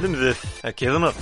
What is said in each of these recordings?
نمذث أكيد نط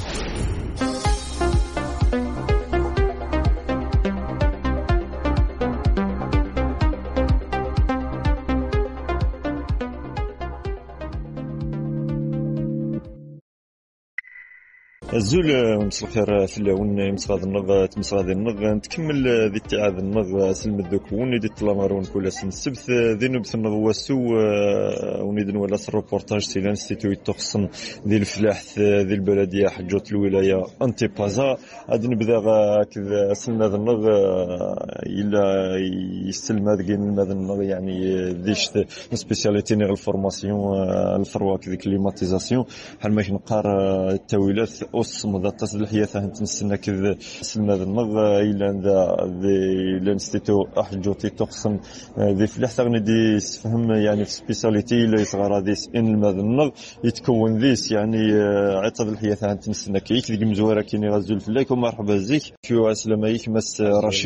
الزول مسخر في اللون مسخاد النغ تمسخاد النغ نتكمل ذي اتعاذ النغ سلم الذكون دي الطلامارون كل سن السبت ذي نبث النغ واسو ونيدن ولا الروبورتاج سيلان ستيتو يتخصن ذي الفلاح ذي البلديه حجوت الولايه انتي بازا غادي نبدا كذا سلم هذا النغ الا يستلم هذا النغ يعني ذيش سبيسياليتي نغ الفورماسيون الفروا كذا كليماتيزاسيون حال ما نقار التاويلات وصمد تصلح ثانت نستنى كذا سلم هذا النغ إلى الانستيتو أحجوتي تقسم ذي فلاح ثغني دي فهم يعني في سبيساليتي اللي يصغر هذه إن هذا النغ يتكون ذيس يعني عطى الحياة ثانت نستنى كيك ذي مزورة كيني غزول فلاك ومرحبا زيك كيو أسلاميك مس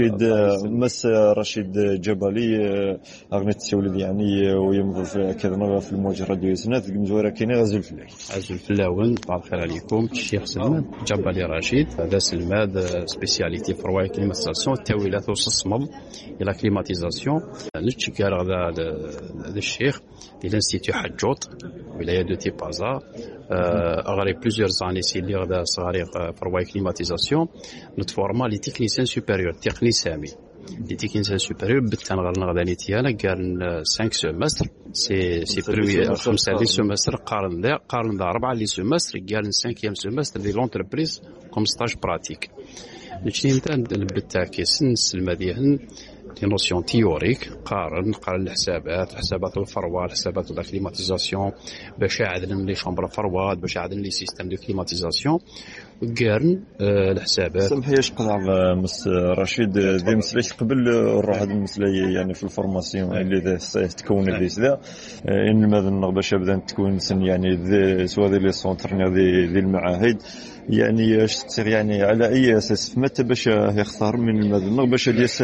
رشيد جبالي أغنية تسولي يعني ويمضي كذا نغ في الموجة راديو يسنات ذي مزورة كيني غزول فلاك غزول فلاون بعد خير عليكم الشيخ سلمان جبالي رشيد هذا سلمان سبيسياليتي فرواي كليماتيزاسيون التاويلات وصصمم الى كليماتيزاسيون نتشكر هذا الشيخ ديال الانستيتو حجوت ولايه دو تيبازا اغري بليزيور زاني سي اللي غدا صغاري فرواي كليماتيزاسيون نتفورما لي تكنيسيان سوبيريور تقني سامي لي تكنيسيان سوبيريور بالتنغرنا غدا نيتيانا قال 5 سيمستر سي بريمي 5 لي سيمستر قارن 4 لي سيمستر قال 5 سيمستر دي لونتربريز كوم ستاج براتيك نشتي نتا بالتاكي سنس المديهن دي نوسيون تيوريك قارن الحسابات الفروات الحسابات د كليماتيزاسيون باش يعدلن لي شامبر فروات باش يعدلن لي سيستيم دو كليماتيزاسيون وقارن الحسابات سمحي اش قطع مس رشيد ذي مسليش قبل نروح هذا المسلي يعني في الفورماسيون اللي تكون ليس ذا ان ماذا باش بدا تكون سن يعني سواء ذي لي سونتر ذي المعاهد يعني اش تصير يعني على اي اساس متى باش يختار من المذنب باش ديس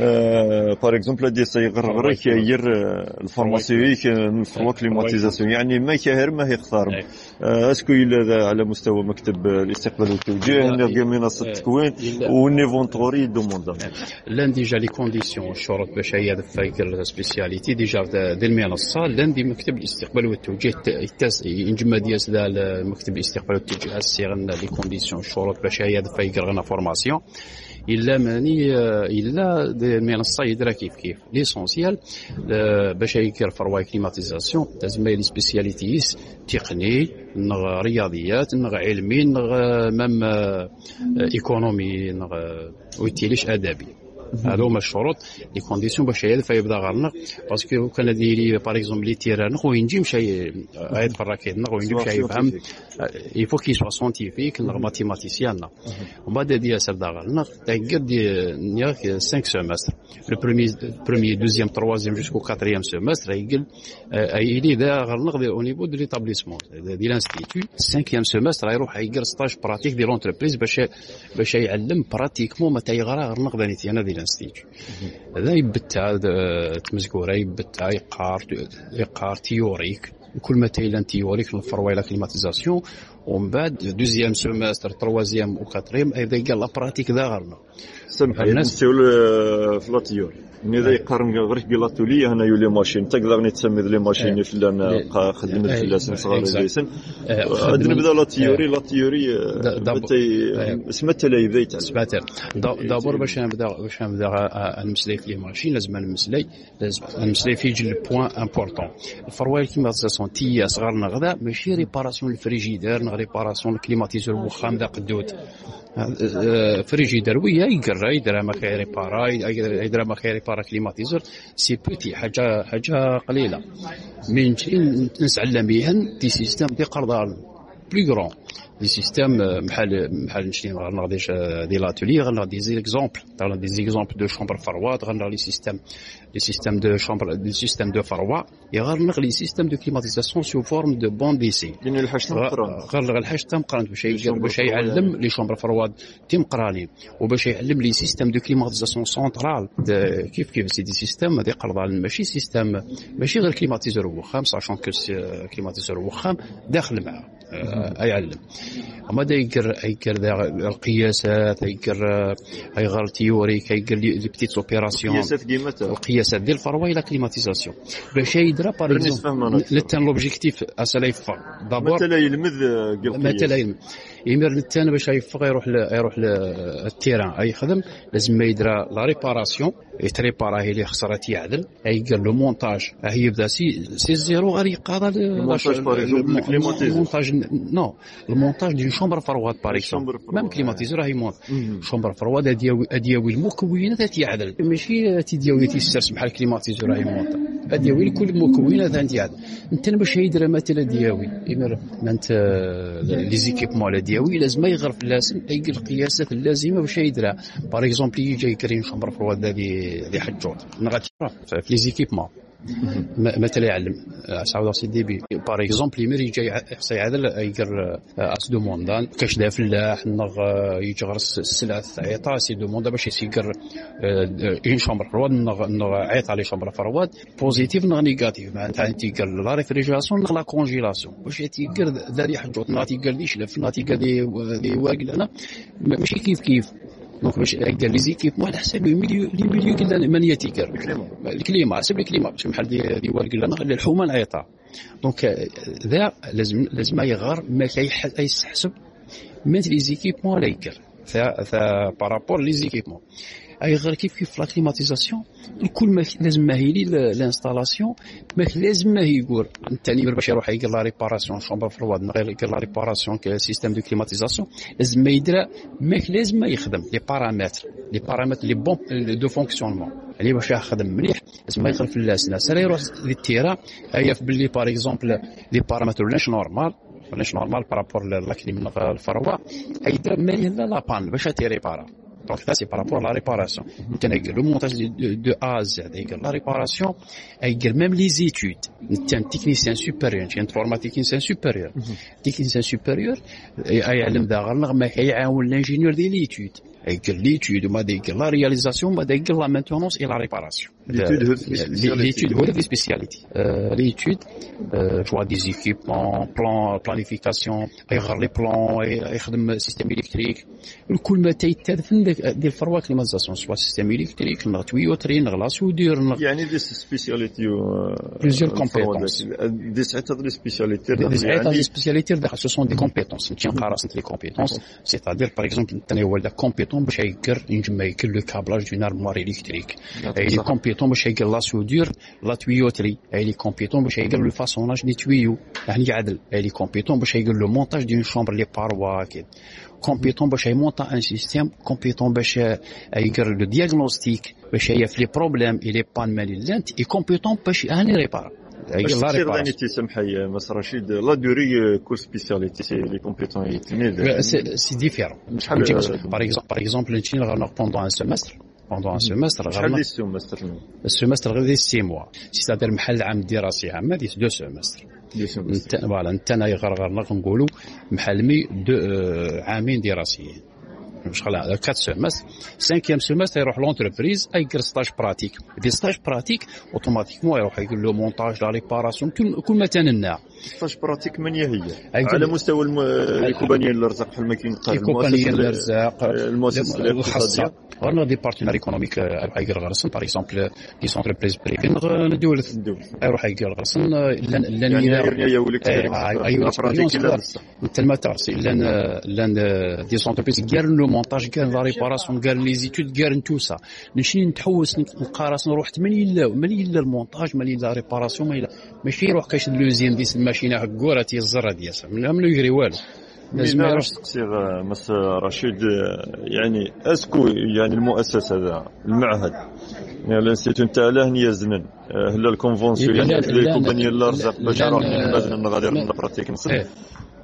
بار اكزومبل ديس يغرغر يدير الفورماسيون الفروا كليماتيزاسيون يعني ما كاهر ما يختار اسكو الا على مستوى مكتب الاستقبال والتوجيه نلقى منصه التكوين والنيفونتوري دوموند لان ديجا لي كونديسيون الشروط باش هي فايكر سبيسياليتي ديجا ديال المنصه لان دي مكتب الاستقبال والتوجيه ينجم دياس مكتب الاستقبال والتوجيه السيغن لي كونديسيون الشروط باش هي فايكر غنا فورماسيون الا ماني الا المنصه يدرا كيف ليسونسيال باش يكير فرواي كليماتيزاسيون لازم لي سبيسياليتيز تقني نغ رياضيات نغ علمي نغ مام ايكونومي نغ ويتيليش ادبي هادو هما الشروط لي كونديسيون باش يبدا غارنا باسكو كان ديري باغ اكزومبل لي تيران خو ينجي مشي غايد براكيدنا خو ينجي مشي يفهم يفو كي سوا سونتيفيك نغ ماتيماتيسيان ومن بعد دي سر داغلنا تاكد نياك 5 سيمستر لو بروميي دوزيام تروازيام جوسكو 4 سيمستر يقل ايدي دا غارنا او نيفو دو ليتابليسمون دي لانستيتو 5 سيمستر يروح يقر ستاج براتيك دي لونتربريز باش يعلم براتيكمون متى يغرا غارنا غدانيتي انا الانستيتو هذا يبتع تمزكوره يبتع يقار تيوريك كل ما تايلان تيوريك الفروا الى كليماتيزاسيون ومن بعد دوزيام سيمستر تروازيام وكاتريم ايضا قال لا براتيك ذا غرنا سمح الناس تقول في لا تيوري إذا يقارن غير بيلاتولي هنا يولي ماشين تقدر نتسمي لي ماشين فلان خدمت في لاسن صغار ليسن عندنا بدا لا تيوري سمعت لي يبيت سمعت دابور باش نبدا المسلي في لي ماشين لازم المسلي في جل بوين امبورطون الفرواي كليماتيزاسيون تي صغارنا غدا ماشي ريباراسيون الفريجيدير نغ ريباراسيون الكليماتيزور وخام دا قدود فريجيدير ويا يقرا يدرا ما خير ريبارا يدرا ما خير ريبارا كليماتيزور سي بوتي حاجه قليله من نسعلم بهن دي سيستم دي قرضان بلي غران لي سيستيم بحال نشري غنغ دي لاتولي غنغ دي زيكزامبل دو شومبر فرواد غنغ لي سيستيم دو شومبر دي سيستيم دو فرواد يغنغ لي سيستيم دو كليماتيزاسيون سو فورم دو بون ديسي يعني الحاج غنغ الحاج تمقران باش يعلم لي شومبر فرواد تمقراني وباش يعلم لي سيستيم دو كليماتيزاسيون سونترال كيف سي دي سيستيم هذه قرضان ماشي سيستيم ماشي غير كليماتيزور وخام ساشون كو كليماتيزور وخام داخل معاه يعلم اما دا يقر القياسات يغير التيوريك يقر لي بيتيت اوبيراسيون القياسات ديال الفروه الى كليماتيزاسيون باش يدرا باغ اكزومبل لتان لوبجيكتيف اسلايف دابور مثلا يلمذ مثلا يمر للتان باش يروح للتيران يخدم لازم ما يدرا لا ريباراسيون يتريبارا هي اللي خسرت يعدل يقال له مونتاج هي بدا سي زيرو غير يقاضى المونتاج نو المونتاج ديال شومبر فرواد باغ اكزومبل ميم كليماتيزور هي مونت شومبر فرواد ادياوي المكونات يعدل ماشي تيدياوي تيسترس بحال كليماتيزور هي مونت ادياوي كل المكونات يعدل انت باش يدير مثلا دياوي يمر انت لي زيكيبمون دياوي لازم يغرف لازم يلقى القياسات اللازمه باش يديرها باغ اكزومبل يجي يكرين شومبر فرواد هذه حجوت نغاتي في لي زيكيبمون مثلا يعلم سعود سي دي بي باغ اكزومبل يمر يجي يعدل يقر اس دوموندان كاش دا فلاح نغ يجي غرس السلعه عيطا سي دوموندا باش يسيقر اون شومبر فرواد نغ عيط على شومبر فرواد بوزيتيف نغ نيجاتيف معناتها انت قال لا ريفريجيراسيون نغ لا كونجيلاسيون باش يتيقر ذا حجوت نغاتي قال لي شلف نغاتي قال لي واقل انا ماشي كيف دونك باش قال لي زيكيب على حساب لي ميليو قال من يتيكر الكليما حسب الكليما باش بحال دي وارق لنا الحومه العيطه دونك ذا لازم يغار ما كيحسب من لي زيكيبمون لا يكر ثا بارابور لي زيكيبمون اي غير كيف لا كليماتيزاسيون الكل ما لازم ما هي لانستالاسيون ما لازم ما هي يقول الثاني باش يروح يقول لا ريباراسيون شومبر فرواد غير يقول لا ريباراسيون سيستيم دو كليماتيزاسيون لازم ما يدرى ما لازم ما يخدم لي بارامتر لي بون دو فونكسيونمون اللي باش يخدم مليح لازم ما يخرف اللاسنا سير يروح للتيرا هيف باللي باغ اكزومبل لي بارامتر لاش نورمال بارابور لا كليم الفروه يدير ما لا بان باش تيريبارا. Donc là, c'est par rapport à la réparation. Le montage de A à Z, la réparation, même les études. Un technicien supérieur, un informaticien supérieur. Technicien supérieur, l'ingénieur de l'étude. L'étude, la réalisation, la maintenance et la réparation. L'étude, les spécialités. L'étude, choix des équipements, planification, les plans, le système électrique. Le coup, ديال الفروه كليماتيزاسيون سوا سيستيم الكتريك نغ تويوتري نغ لا سودير يعني دي سبيسياليتي بليزيور كومبيتونس دي ساعات دي سبيسياليتي دي سبيسياليتي داخل سو سون دي كومبيتونس نتي نقراص لي كومبيتونس سيتادير باغ اكزومبل تاني هو دا كومبيتون باش يقر ينجم يكل لو كابلاج دون ارموار الكتريك اي لي كومبيتون باش يقر لا سودير لا تويوتري اي لي كومبيتون باش يقر لو فاسوناج دي تويو يعني يعدل اي لي كومبيتون باش يقر لو مونتاج دون شومبر لي باروا كي compétent باش يمونطا ان سيستيم compétent باش يقر لو دياغنوستيك باش يعرف لي بروبليم اي لي بان مالي لانت اي compétent باش ياني ريبار لا ريباراسيون سمحي مس رشيد لا دوري كل سبيسياليتي سي لي compétent يتني سي ديفيرون باغ اكزومبل نتي غنق بوندون ان سيمستر شحال دي السيمستر غير دي 6 موا سيتادير محل عام دراسي عام دي 2 سيمستر فوالا انت انا يغرغر نقولوا محلمي عامين دراسيين مش خلا 4 سيمستر 5e سيمستر يروح لونتربريز يقرا ستاج براتيك دي ستاج براتيك اوتوماتيكمون يروح يقول له مونتاج لا ريباراسيون كل ما تننا ستاج براتيك من هي على مستوى الكومبانيين الارزاق بحال ما كينقال المؤسسه الخاصه غير دي بارتنير ايكونوميك يقرا غرسن باغ اكزومبل دي سونتربريز بريفي ندول يروح يقرا غرسن لان يولك ايوا انت الماتارس لان دي سونتربريز قال مونتاج كان لا ريباراسيون كان لي زيتود كان تو سا نمشي نتحوس نقارس نروح ملي المونتاج ملي لا ريباراسيون ماشي يروح كاش لوزين ديس الماشينه حكوره تيزر ديالها من لا يجري والو لازم يروح تقصير مس رشيد يعني اسكو يعني المؤسسه هذا المعهد يعني الانستيتوت تاع له يزنن هلا الكونفونسيون يعني لي كومباني الارزاق باش يروح يمازن غادي نبراتيك نص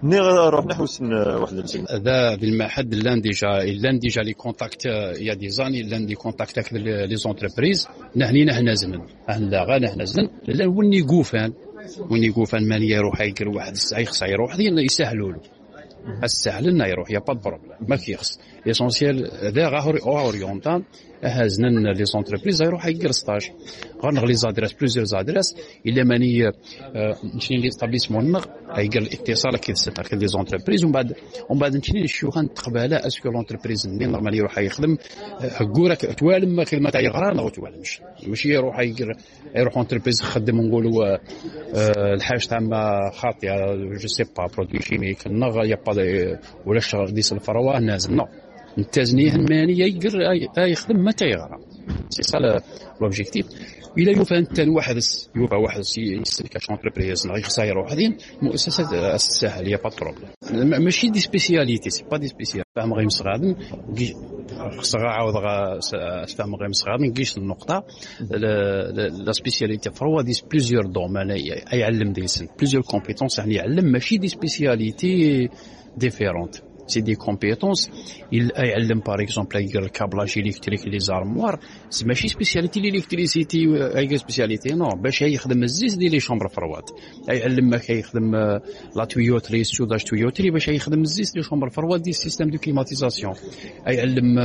ني غنروح نحوسن واحد الجيل هذا بالمحد لان ديجا لي كونتاكت يا دي زاني لان دي كونتاكت avec لي زونتربريز نهنينا هنا زمن لا غانا هنا زمن لا وني قوفان ماني يروح يقر واحد الساعه خص يروح ديال يسهلوا له السهل لنا يروح يا با بروبليم ما كيخص ليسونسيال هذا غا اورينتال هازنا لي زونتربريز يروح يقر ستاج غنغ لي زادريس بليزيور زادريس الا ماني نمشي لي ستابليسمون نغ يقر الاتصال كيف لي زونتربريز ومن بعد نمشي نشوف نتقبل اسكو لونتربريز اللي نورمال يروح يخدم كورك توالم ما كلمه تاع يغرا لا توالمش ماشي يروح يروح اونتربريز يخدم نقولوا الحاج تاع خاطئه جو سي با برودوي كيميك نغ يا با ولا شغل ديس الفروه لازم نو التزنيه الماليه يقر يخدم متى يغرا سي سا لوبجيكتيف الى يوفى انت واحد يسلك اونتربريز يخصها يروح هذين مؤسسه الساحل يا با بروبليم ماشي دي سبيسياليتي سي با دي سبيسيال فهم غير مصغادن خصها عاود فهم غير مصغادن نجيش النقطه لا سبيسياليتي فروا دي بليزيور دومين يعلم ديسن بليزيور كومبيتونس يعني يعلم ماشي دي سبيسياليتي ديفيرونت سي دي كومبيتونس يعلم باغ اكزومبل يدير الكابلاج الكتريك لي زارموار سي ماشي سبيسياليتي الكتريسيتي اي سبيسياليتي نو باش يخدم الزيت ديال لي شومبر فروات يعلم ما كيخدم لا تويوتري سوداج تويوتري باش يخدم الزيت ديال شومبر فروات دي سيستيم دو كليماتيزاسيون يعلم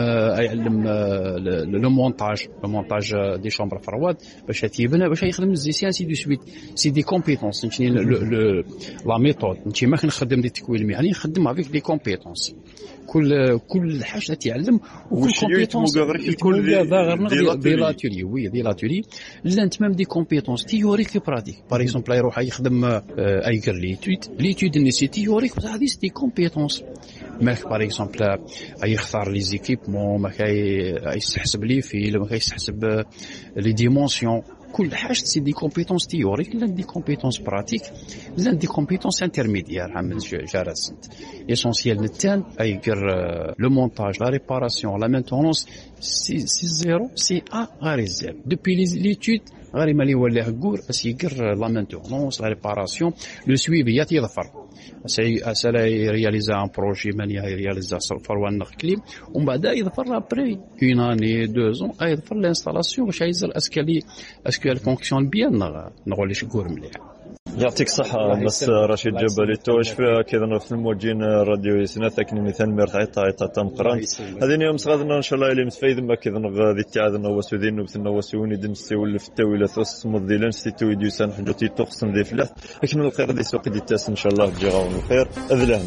لو مونتاج دي شومبر فروات باش تيبنى باش يخدم الزيت سي دو سويت سي دي كومبيتونس نمشي لا ميثود نمشي ما كنخدم دي تكوين المهني نخدم افيك دي كومبيتونس كل حاجه تعلم وكل كومبيتونس يكون دي لاتوري دي لاتوري لانت ميم دي كومبيتونس تيوريك في براتيك باغ اكزومبل يروح يخدم ايكر ليتود ني سي تيوريك هذه دي كومبيتونس ماك باغ اكزومبل يختار لي زيكيبمون ما كيحسب لي فيل ما كيحسب لي ديمونسيون كل حاجه سي دي كومبيتونس تيوريك لا دي كومبيتونس براتيك لا دي كومبيتونس انترميديير عمل جارسنت اسونسيال نتان ايغر لو مونتاج لا ريباراسيون لا مينتونونس سي زيرو سي ا غير زيرو دوبي ليتود غير مالي ولا غور اسيغر لا مينتونونس لا ريباراسيون لو سويفي يظفر اسالا رياليزا ان بروجي ماني رياليزا فروان نخكليم ومن بعد يظفر ابري اون اني 2 ans يظفر لانستالاسيون باش يزر اسكو فونكسيون بيان نقول ليش غور مليح. يعطيك الصحة مس رشيد جبلي توش فيها كذا في الموجين راديو سنة تكني مثال مرتعطة تم قران هذين يوم صغادنا إن شاء الله اللي متفايد ما كذا غادي تعادنا وسودين وبثنا وسوني دنسي ولا في التاويلة ثوس مضيلان ستو يدوسان حجتي تقسم ذي فلاث لكن الخير دي سوق دي تاس إن شاء الله بجيغاون الخير أذلهم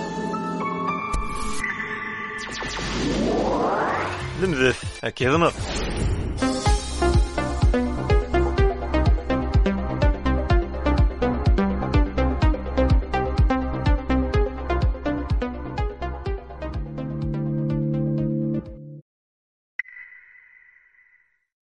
لمذث كذا